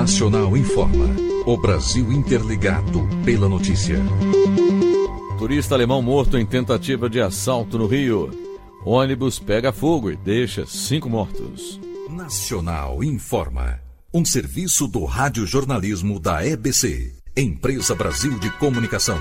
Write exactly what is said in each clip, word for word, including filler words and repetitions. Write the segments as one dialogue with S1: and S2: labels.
S1: Nacional informa. O Brasil interligado pela notícia.
S2: Turista alemão morto em tentativa de assalto no Rio. Ônibus pega fogo e deixa cinco mortos.
S1: Nacional informa. Um serviço do radiojornalismo da E B C, Empresa Brasil de Comunicação.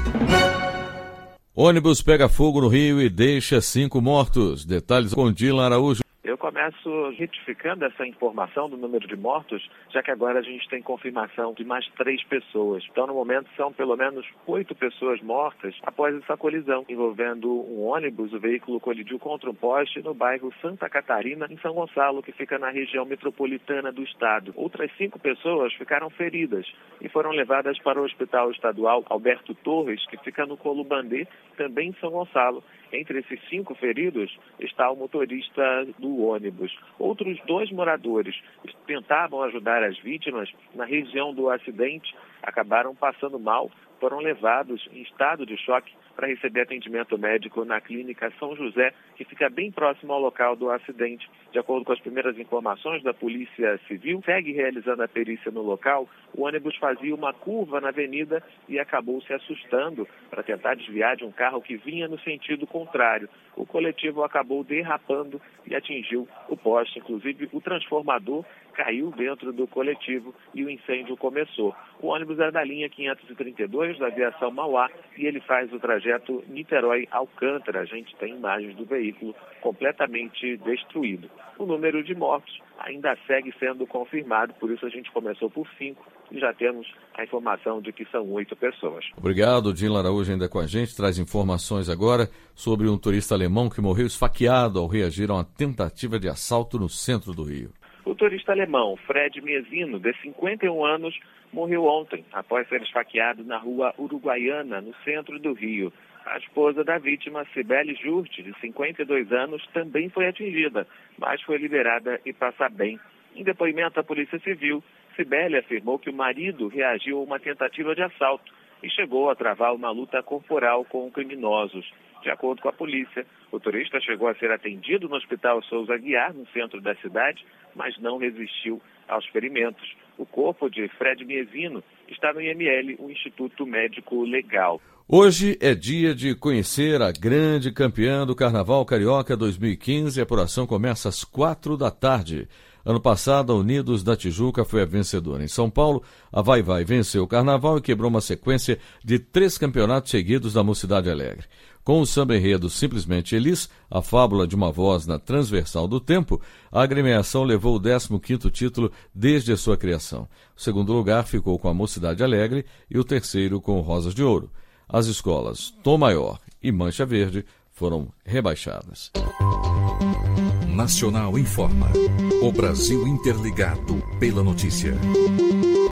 S2: Ônibus pega fogo no Rio e deixa cinco mortos. Detalhes com Dilan Araújo.
S3: Eu começo retificando essa informação do número de mortos, já que agora a gente tem confirmação de mais três pessoas. Então, no momento, são pelo menos oito pessoas mortas após essa colisão, envolvendo um ônibus. O veículo colidiu contra um poste no bairro Santa Catarina, em São Gonçalo, que fica na região metropolitana do estado. Outras cinco pessoas ficaram feridas e foram levadas para o Hospital Estadual Alberto Torres, que fica no Colubandê, também em São Gonçalo. Entre esses cinco feridos está o motorista do ônibus. Outros dois moradores tentavam ajudar as vítimas na região do acidente, acabaram passando mal, foram levados em estado de choque para receber atendimento médico na clínica São José, que fica bem próximo ao local do acidente. De acordo com as primeiras informações da Polícia Civil, segue realizando a perícia no local, o ônibus fazia uma curva na avenida e acabou se assustando para tentar desviar de um carro que vinha no sentido contrário. O coletivo acabou derrapando e atingiu o poste. Inclusive, o transformador caiu dentro do coletivo e o incêndio começou. O ônibus é da linha quinhentos e trinta e dois da aviação Mauá e ele faz o trajeto Niterói-Alcântara. A gente tem imagens do veículo completamente destruído. O número de mortos ainda segue sendo confirmado, por isso a gente começou por cinco e já temos a informação de que são oito pessoas.
S2: Obrigado, Dilan Araújo ainda com a gente, traz informações agora sobre um turista alemão que morreu esfaqueado ao reagir a uma tentativa de assalto no centro do Rio.
S3: O turista alemão Fred Miezino, de cinquenta e um anos, morreu ontem após ser esfaqueado na rua Uruguaiana, no centro do Rio. A esposa da vítima, Cibele Jurte, de cinquenta e dois anos, também foi atingida, mas foi liberada e passa bem. Em depoimento à Polícia Civil, Cibele afirmou que o marido reagiu a uma tentativa de assalto e chegou a travar uma luta corporal com criminosos. De acordo com a polícia, o turista chegou a ser atendido no Hospital Souza Aguiar, no centro da cidade, mas não resistiu aos ferimentos. O corpo de Fred Miezino está no I M L, o Instituto Médico Legal.
S2: Hoje é dia de conhecer a grande campeã do Carnaval Carioca dois mil e quinze. A apuração começa às quatro da tarde. Ano passado, a Unidos da Tijuca foi a vencedora. Em São Paulo, a Vai Vai venceu o Carnaval e quebrou uma sequência de três campeonatos seguidos da Mocidade Alegre. Com o samba enredo Simplesmente Elis, a fábula de uma voz na transversal do tempo, a agremiação levou o décimo quinto título desde a sua criação. O segundo lugar ficou com a Mocidade Alegre e o terceiro com o Rosas de Ouro. As escolas Tom Maior e Mancha Verde foram rebaixadas.
S1: Nacional informa. O Brasil interligado pela notícia.